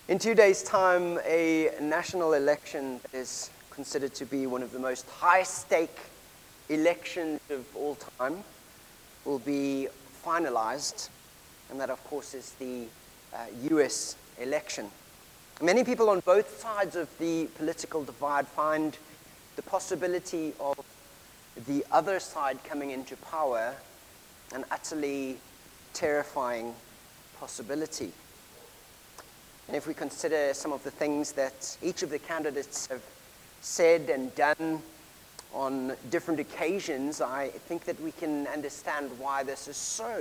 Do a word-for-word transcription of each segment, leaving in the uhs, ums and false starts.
In two days' time, a national election that is considered to be one of the most high-stake elections of all time will be finalized, and that, of course, is the uh, U S election. Many people on both sides of the political divide find the possibility of the other side coming into power an utterly terrifying possibility. And if we consider some of the things that each of the candidates have said and done on different occasions, I think that we can understand why this is so.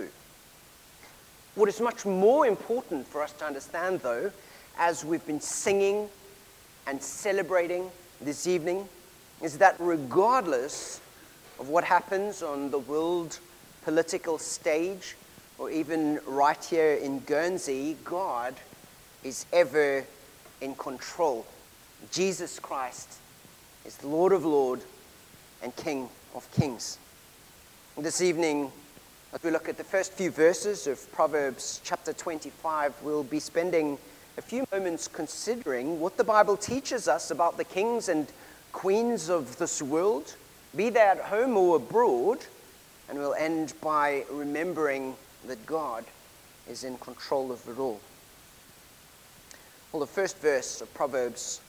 What is much more important for us to understand, though, as we've been singing and celebrating this evening, is that regardless of what happens on the world political stage, or even right here in Guernsey, God is ever in control. Jesus Christ is the Lord of Lords and King of Kings. And this evening, as we look at the first few verses of Proverbs chapter twenty-five, we'll be spending a few moments considering what the Bible teaches us about the kings and queens of this world, be they at home or abroad, and we'll end by remembering that God is in control of it all. Well, the first verse of Proverbs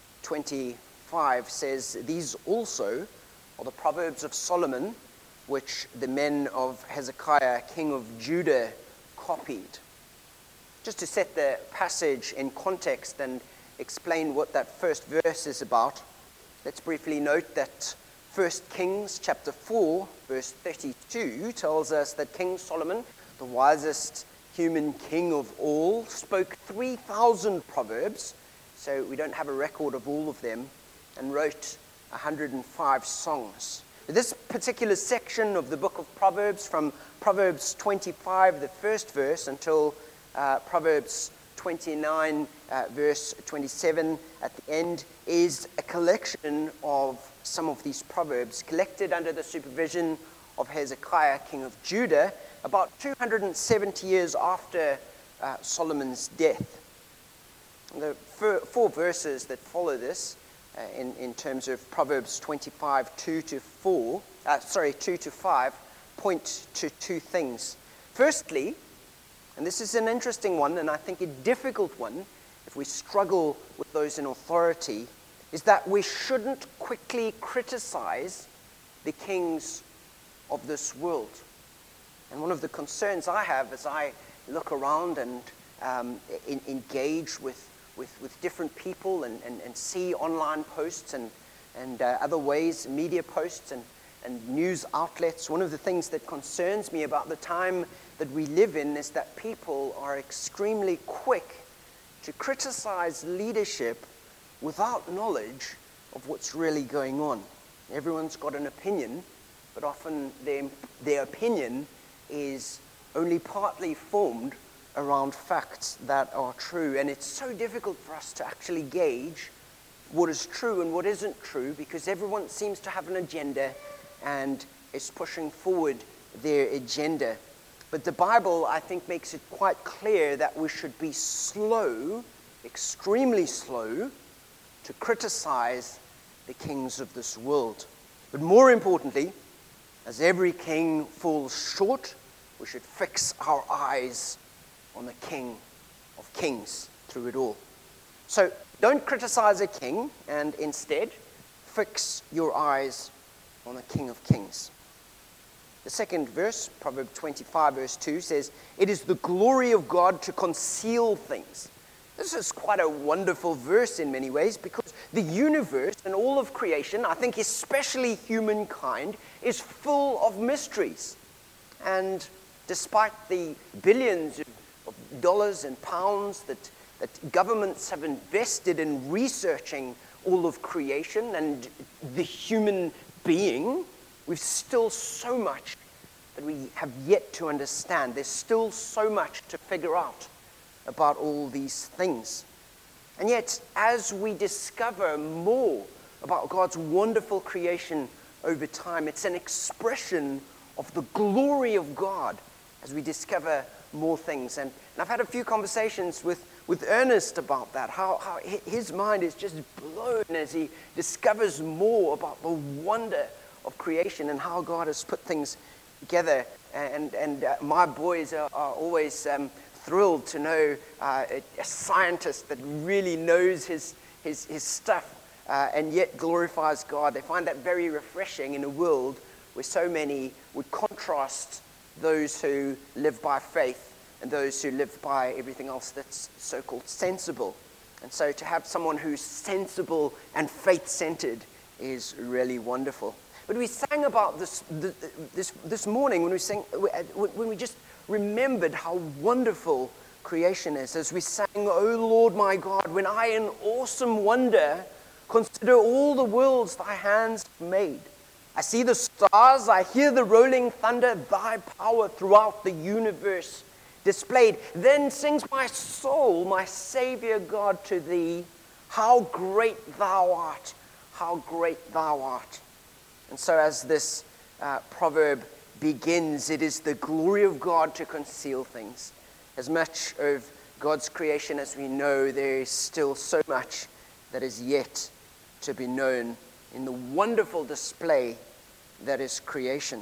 twenty-five says, "These also are the Proverbs of Solomon, which the men of Hezekiah, king of Judah, copied." Just to set the passage in context and explain what that first verse is about, let's briefly note that First Kings chapter four, verse thirty-two tells us that King Solomon, the wisest human king of all, spoke three thousand proverbs, so we don't have a record of all of them, and wrote one hundred five songs. This particular section of the book of Proverbs, from Proverbs twenty-five, the first verse, until uh, Proverbs twenty-nine, uh, verse twenty-seven at the end, is a collection of some of these proverbs collected under the supervision of Hezekiah, king of Judah, about two hundred seventy years after uh, Solomon's death. The four, four verses that follow this, uh, in, in terms of Proverbs twenty-five, two to four, uh, sorry, two to five, point to two things. Firstly, and this is an interesting one, and I think a difficult one, if we struggle with those in authority, is that we shouldn't quickly criticize the kings of this world. And one of the concerns I have as I look around and um, in, engage with, with, with different people and, and, and see online posts and, and uh, other ways, media posts and, and news outlets, one of the things that concerns me about the time that we live in is that people are extremely quick to criticize leadership without knowledge of what's really going on. Everyone's got an opinion, but often their, their opinion is only partly formed around facts that are true. And it's so difficult for us to actually gauge what is true and what isn't true, because everyone seems to have an agenda and is pushing forward their agenda. But the Bible, I think, makes it quite clear that we should be slow, extremely slow, to criticize the kings of this world. But more importantly, as every king falls short, we should fix our eyes on the King of Kings through it all. So don't criticize a king, and instead fix your eyes on the King of Kings. The second verse, Proverbs twenty-five, verse two, says, "It is the glory of God to conceal things." This is quite a wonderful verse in many ways, because the universe and all of creation, I think especially humankind, is full of mysteries. And despite the billions of dollars and pounds that, that governments have invested in researching all of creation and the human being, we've still so much that we have yet to understand. There's still so much to figure out about all these things. And yet, as we discover more about God's wonderful creation over time, it's an expression of the glory of God as we discover more things. And, and I've had a few conversations with, with Ernest about that, how, how his mind is just blown as he discovers more about the wonder of creation and how God has put things together. And, and uh, my boys are, are always um, thrilled to know uh, a, a scientist that really knows his, his, his stuff uh, and yet glorifies God. They find that very refreshing in a world where so many would contrast those who live by faith and those who live by everything else that's so-called sensible. And so to have someone who's sensible and faith-centered is really wonderful. But we sang about this this this morning when we sang when we just remembered how wonderful creation is, as we sang, "O Lord my God, when I in awesome wonder consider all the worlds thy hands have made. I see the stars, I hear the rolling thunder, thy power throughout the universe displayed. Then sings my soul, my Savior God, to thee, how great thou art, how great thou art." And so as this uh, proverb begins, it is the glory of God to conceal things. As much of God's creation as we know, there is still so much that is yet to be known in the wonderful display that is creation.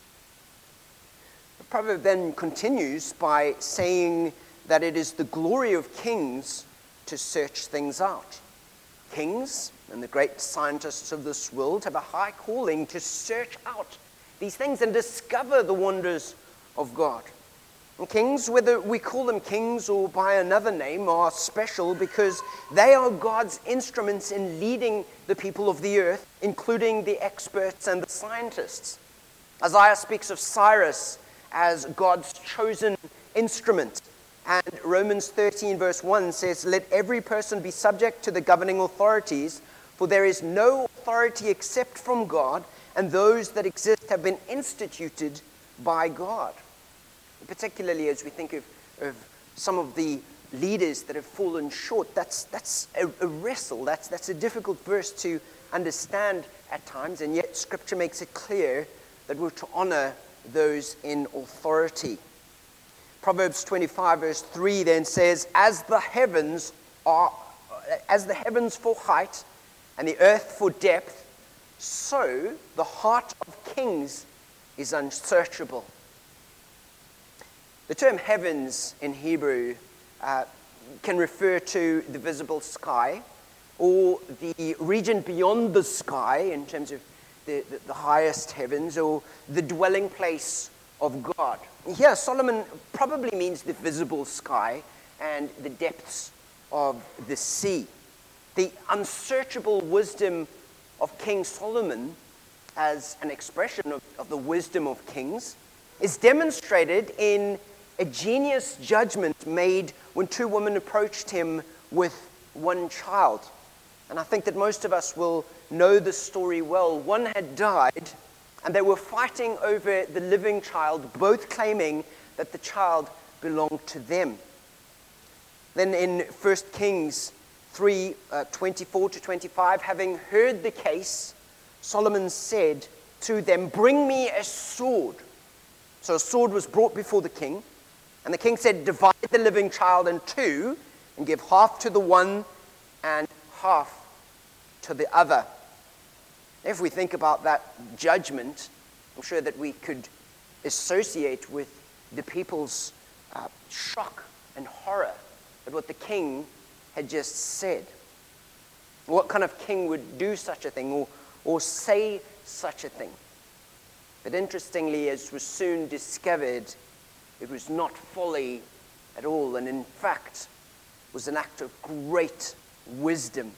The proverb then continues by saying that it is the glory of kings to search things out. Kings and the great scientists of this world have a high calling to search out these things and discover the wonders of God. And kings, whether we call them kings or by another name, are special because they are God's instruments in leading the people of the earth, including the experts and the scientists. Isaiah speaks of Cyrus as God's chosen instrument. And Romans thirteen verse one says, "Let every person be subject to the governing authorities, for there is no authority except from God, and those that exist have been instituted by God." Particularly as we think of, of some of the leaders that have fallen short, that's, that's a, a wrestle. That's, that's a difficult verse to understand at times, and yet Scripture makes it clear that we're to honor those in authority. Proverbs twenty-five verse three then says, as the heavens are, as the heavens for height and the earth for depth, so the heart of kings is unsearchable. The term heavens in Hebrew uh, can refer to the visible sky or the region beyond the sky in terms of the, the, the highest heavens, or the dwelling place of God. Here, Solomon probably means the visible sky and the depths of the sea. The unsearchable wisdom of King Solomon, as an expression of, of the wisdom of kings, is demonstrated in a genius judgment made when two women approached him with one child. And I think that most of us will know the story well. One had died, and they were fighting over the living child, both claiming that the child belonged to them. Then in First Kings three, uh, twenty-four to twenty-five, having heard the case, Solomon said to them, "Bring me a sword." So a sword was brought before the king, and the king said, "Divide the living child in two, and give half to the one and half to the other." If we think about that judgment, I'm sure that we could associate with the people's uh, shock and horror at what the king had just said. What kind of king would do such a thing or, or say such a thing? But interestingly, as was soon discovered, it was not folly at all, and in fact was an act of great wisdom.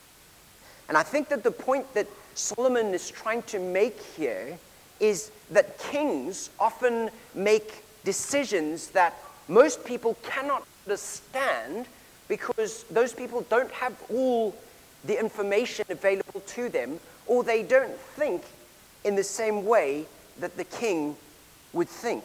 And I think that the point that Solomon is trying to make here is that kings often make decisions that most people cannot understand because those people don't have all the information available to them, or they don't think in the same way that the king would think.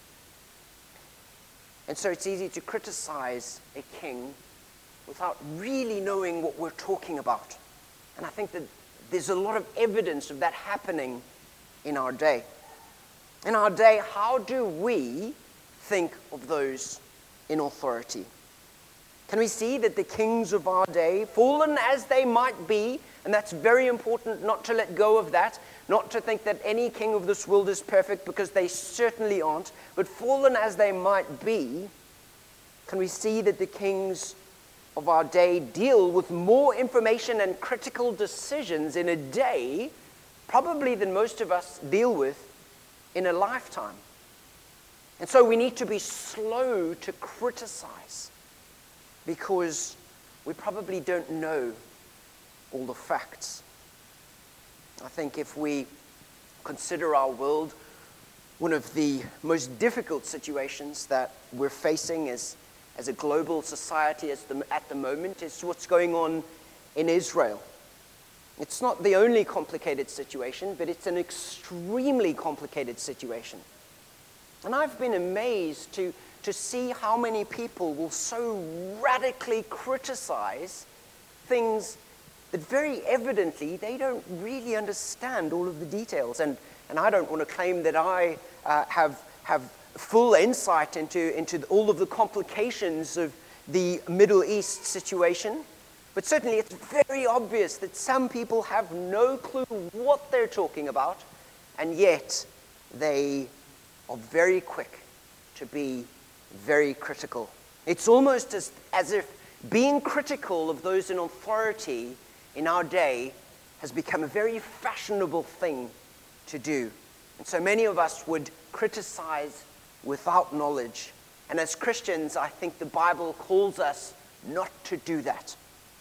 And so it's easy to criticize a king without really knowing what we're talking about. And I think that there's a lot of evidence of that happening in our day. In our day, how do we think of those in authority? Can we see that the kings of our day, fallen as they might be, and that's very important not to let go of that, not to think that any king of this world is perfect, because they certainly aren't, but fallen as they might be, can we see that the kings of our day deal with more information and critical decisions in a day, probably than most of us deal with in a lifetime. And so we need to be slow to criticize, because we probably don't know all the facts. I think if we consider our world, one of the most difficult situations that we're facing as, as a global society as the, at the moment is what's going on in Israel. It's not the only complicated situation, but it's an extremely complicated situation. And I've been amazed to, to see how many people will so radically criticize things that very evidently they don't really understand all of the details. And, and I don't want to claim that I uh, have, have full insight into, into all of the complications of the Middle East situation. But certainly it's very obvious that some people have no clue what they're talking about, and yet they are very quick to be very critical. It's almost as, as if being critical of those in authority in our day has become a very fashionable thing to do. And so many of us would criticize without knowledge. And as Christians, I think the Bible calls us not to do that.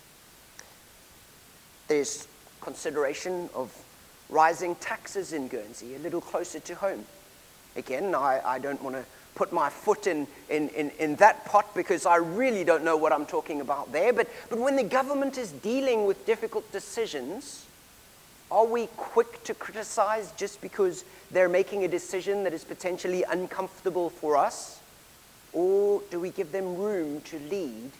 There's consideration of rising taxes in Guernsey, a little closer to home. Again, I, I don't want to put my foot in, in, in, in that pot, because I really don't know what I'm talking about there. But, but when the government is dealing with difficult decisions, are we quick to criticize just because they're making a decision that is potentially uncomfortable for us? Or do we give them room to lead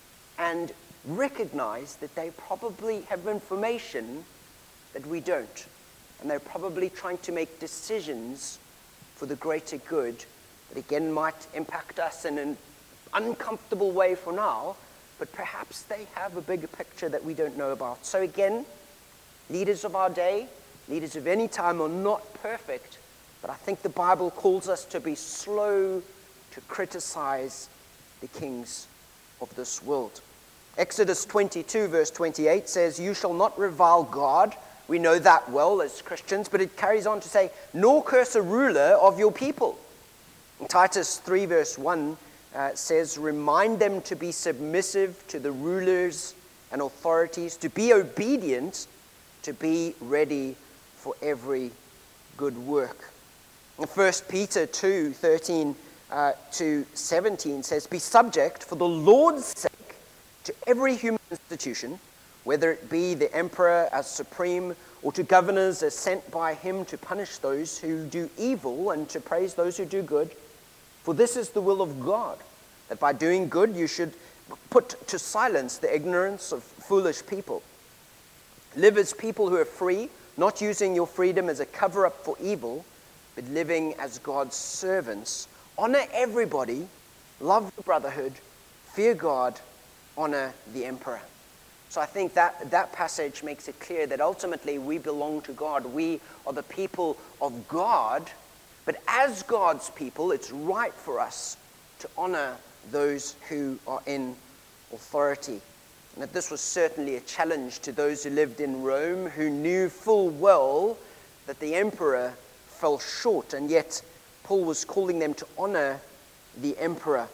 and recognize that they probably have information that we don't, and they're probably trying to make decisions for the greater good that again might impact us in an uncomfortable way for now, but perhaps they have a bigger picture that we don't know about. So again, leaders of our day, leaders of any time, are not perfect, but I think the Bible calls us to be slow to criticize the kings of this world. Exodus twenty-two, verse twenty-eight says, "You shall not revile God." We know that well as Christians, but it carries on to say, "Nor curse a ruler of your people." And Titus three, verse one uh, says, "Remind them to be submissive to the rulers and authorities, to be obedient, to be ready for every good work." And First Peter two, thirteen uh, to seventeen says, "Be subject for the Lord's sake to every human institution, whether it be the emperor as supreme, or to governors as sent by him to punish those who do evil and to praise those who do good. For this is the will of God, that by doing good you should put to silence the ignorance of foolish people. Live as people who are free, not using your freedom as a cover-up for evil, but living as God's servants. Honor everybody, love the brotherhood, fear God, honor the emperor." So I think that that passage makes it clear that ultimately we belong to God. We are the people of God, but as God's people, it's right for us to honor those who are in authority. And that this was certainly a challenge to those who lived in Rome, who knew full well that the emperor fell short, and yet Paul was calling them to honor the emperor.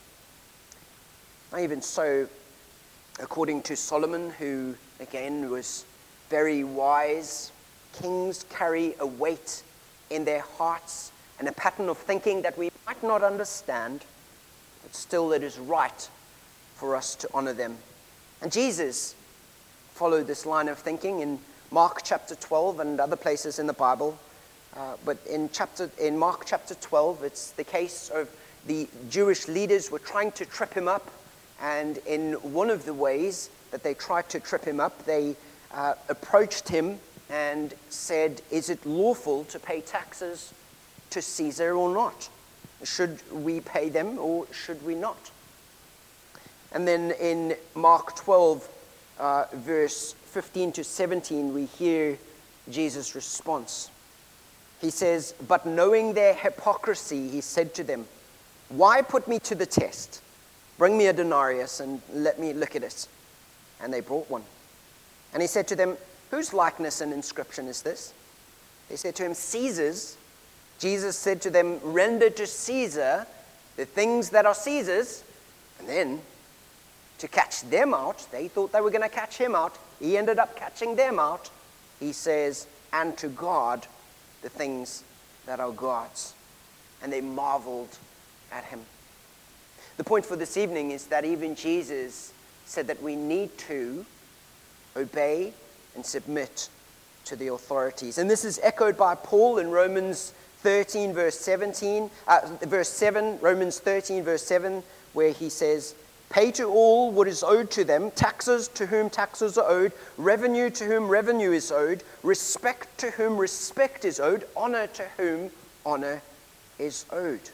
Even so, according to Solomon, who again was very wise, kings carry a weight in their hearts and a pattern of thinking that we might not understand, but still it is right for us to honor them. And Jesus followed this line of thinking in Mark chapter twelve and other places in the Bible. Uh, but in chapter in Mark chapter twelve, it's the case of the Jewish leaders were trying to trip him up. And in one of the ways that they tried to trip him up, they uh, approached him and said, "Is it lawful to pay taxes to Caesar or not? Should we pay them or should we not?" And then in Mark twelve, uh, verse fifteen to seventeen, we hear Jesus' response. He says, "But knowing their hypocrisy, he said to them, 'Why put me to the test? Bring me a denarius and let me look at it.' And they brought one. And he said to them, 'Whose likeness and inscription is this?' They said to him, 'Caesar's.' Jesus said to them, 'Render to Caesar the things that are Caesar's.' And then, to catch them out, they thought they were going to catch him out. He ended up catching them out. He says, 'And to God the things that are God's.' And they marveled at him." The point for this evening is that even Jesus said that we need to obey and submit to the authorities. And this is echoed by Paul in Romans thirteen, verse seventeen, uh, verse seven, Romans thirteen, verse seven, where he says, "Pay to all what is owed to them, taxes to whom taxes are owed, revenue to whom revenue is owed, respect to whom respect is owed, honor to whom honor is owed."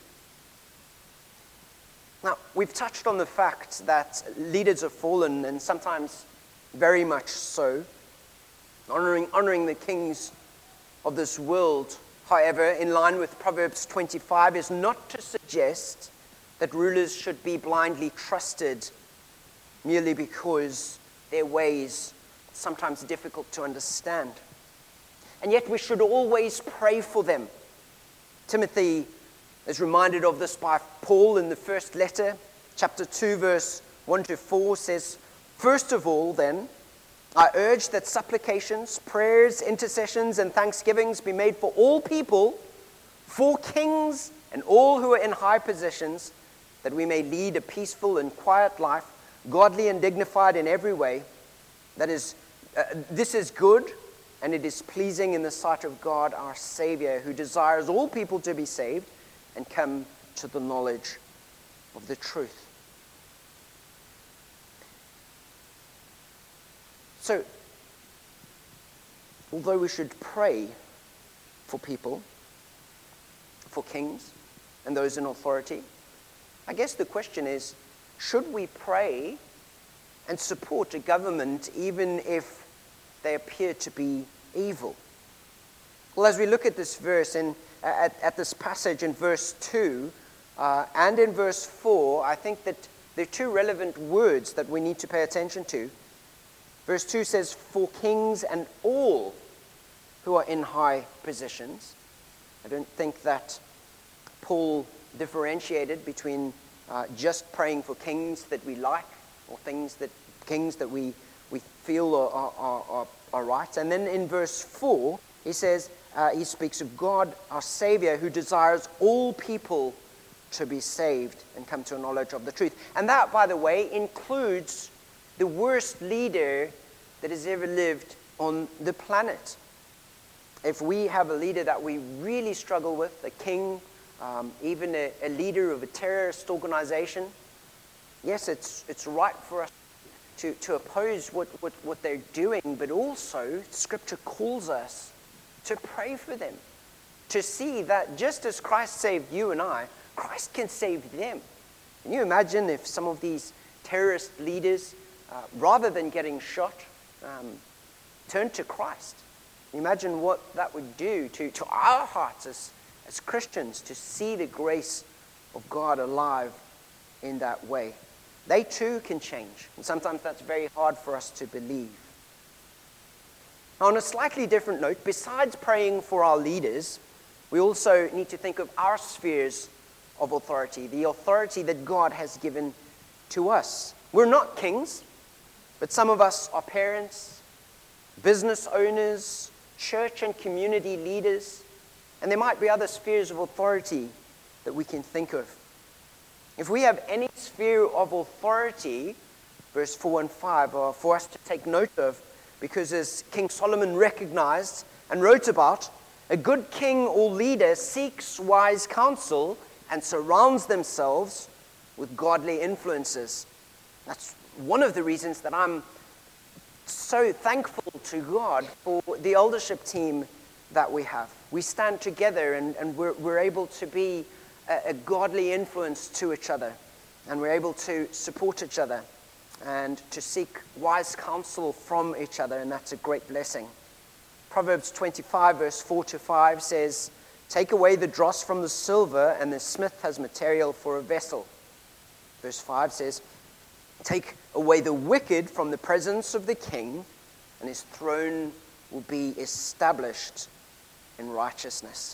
Now, we've touched on the fact that leaders have fallen, and sometimes very much so. Honoring, honoring the kings of this world, however, in line with Proverbs twenty-five, is not to suggest that rulers should be blindly trusted merely because their ways are sometimes difficult to understand. And yet we should always pray for them. Timothy is reminded of this by Paul in the first letter, chapter two, verse one to four, says, "First of all, then, I urge that supplications, prayers, intercessions, and thanksgivings be made for all people, for kings and all who are in high positions, that we may lead a peaceful and quiet life, godly and dignified in every way. That is, uh, this is good, and it is pleasing in the sight of God our Savior, who desires all people to be saved and come to the knowledge of the truth." So, although we should pray for people, for kings and those in authority, I guess the question is, should we pray and support a government even if they appear to be evil? Well, as we look at this verse and at, at this passage in verse two uh, and in verse four, I think that there are two relevant words that we need to pay attention to. Verse two says, "For kings and all who are in high positions." I don't think that Paul differentiated between uh, just praying for kings that we like or things that kings that we, we feel are, are, are, are right. And then in verse four, he says, uh, he speaks of God, our Savior, who desires all people to be saved and come to a knowledge of the truth. And that, by the way, includes the worst leader that has ever lived on the planet. If we have a leader that we really struggle with, a king, um, even a, a leader of a terrorist organization, yes, it's it's right for us to, to oppose what, what, what they're doing, but also Scripture calls us to pray for them, to see that just as Christ saved you and I, Christ can save them. Can you imagine if some of these terrorist leaders, uh, rather than getting shot, um, turned to Christ? Imagine what that would do to, to our hearts as, as Christians, to see the grace of God alive in that way. They too can change, and sometimes that's very hard for us to believe. Now, on a slightly different note, besides praying for our leaders, we also need to think of our spheres of authority, the authority that God has given to us. We're not kings, but some of us are parents, business owners, church and community leaders, and there might be other spheres of authority that we can think of. If we have any sphere of authority, verse four and five are for us to take note of, because as King Solomon recognized and wrote about, a good king or leader seeks wise counsel and surrounds themselves with godly influences. That's one of the reasons that I'm so thankful to God for the eldership team that we have. We stand together and, and we're, we're able to be a, a godly influence to each other. and we're able to support each other and to seek wise counsel from each other, and that's a great blessing. Proverbs twenty-five, verse four to five says, "Take away the dross from the silver, and the smith has material for a vessel." Verse five says, "Take away the wicked from the presence of the king, and his throne will be established in righteousness."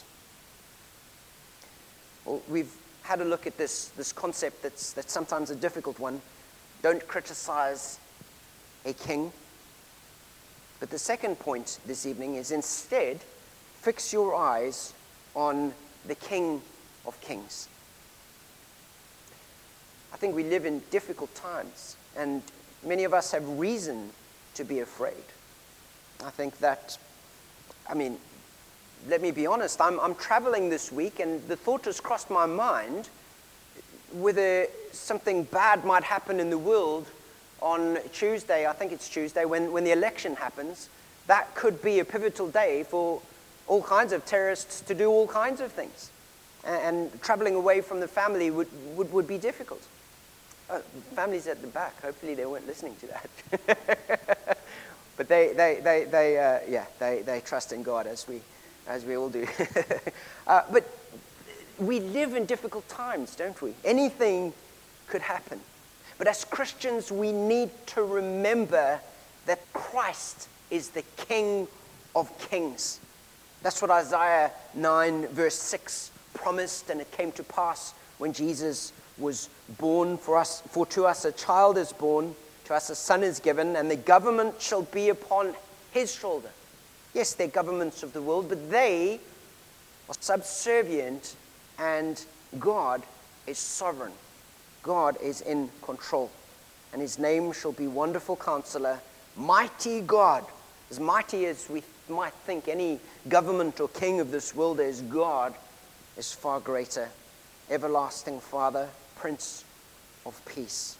Well, we've had a look at this, this concept that's, that's sometimes a difficult one. Don't criticize a king. But the second point this evening is instead, fix your eyes on the King of Kings. I think we live in difficult times, and many of us have reason to be afraid. I think that, I mean, let me be honest, I'm, I'm traveling this week, and the thought has crossed my mind whether something bad might happen in the world on Tuesday, I think it's Tuesday, when, when the election happens. That could be a pivotal day for all kinds of terrorists to do all kinds of things. And, and traveling away from the family would, would, would be difficult. Oh, family's at the back. Hopefully they weren't listening to that. But they, they, they, they uh, yeah, they, they trust in God, as we, as we all do. uh, but we live in difficult times, don't we? Anything could happen. But as Christians, we need to remember that Christ is the King of Kings. That's what Isaiah nine, verse six promised, and it came to pass when Jesus was born for us. For to us a child is born, to us a son is given, and the government shall be upon his shoulder. Yes, they're governments of the world, but they are subservient, and God is sovereign. God is in control. And his name shall be Wonderful Counselor, Mighty God. As mighty as we might think any government or king of this world is, God is far greater. Everlasting Father, Prince of Peace.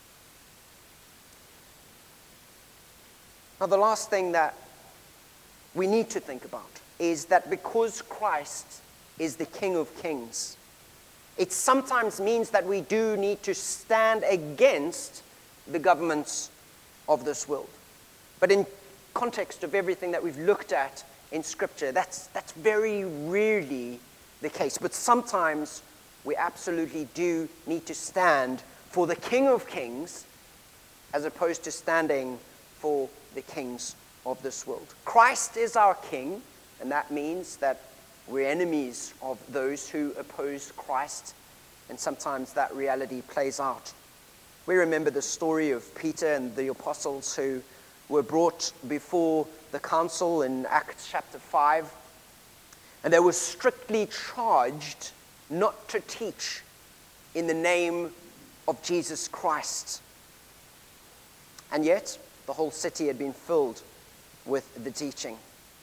Now, the last thing that we need to think about is that because Christ is the King of Kings, it sometimes means that we do need to stand against the governments of this world. But in context of everything that we've looked at in Scripture, that's, that's very rarely the case. But sometimes we absolutely do need to stand for the King of Kings as opposed to standing for the kings of this world. Christ is our King, and that means that we're enemies of those who oppose Christ, and sometimes that reality plays out. We remember the story of Peter and the apostles who were brought before the council in Acts chapter five, and they were strictly charged not to teach in the name of Jesus Christ. And yet, the whole city had been filled with the teaching.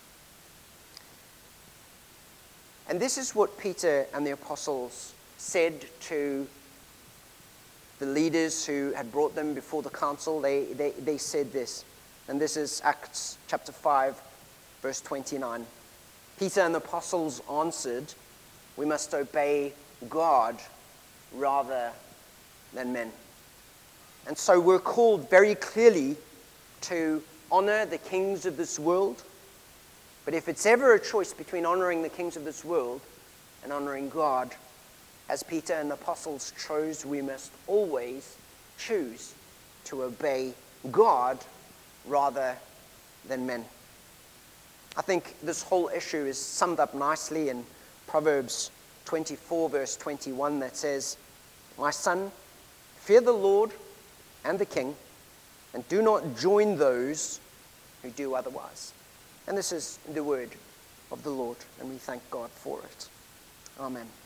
And this is what Peter and the apostles said to the leaders who had brought them before the council. They, they, they said this, and this is Acts chapter five, verse twenty-nine. Peter and the apostles answered, "We must obey God rather than men." And so we're called very clearly to honor the kings of this world. But if it's ever a choice between honoring the kings of this world and honoring God, as Peter and the apostles chose, we must always choose to obey God rather than men. I think this whole issue is summed up nicely in Proverbs twenty-four, verse twenty-one, that says, "My son, fear the Lord and the king, and do not join those who do otherwise." And this is the word of the Lord, and we thank God for it. Amen.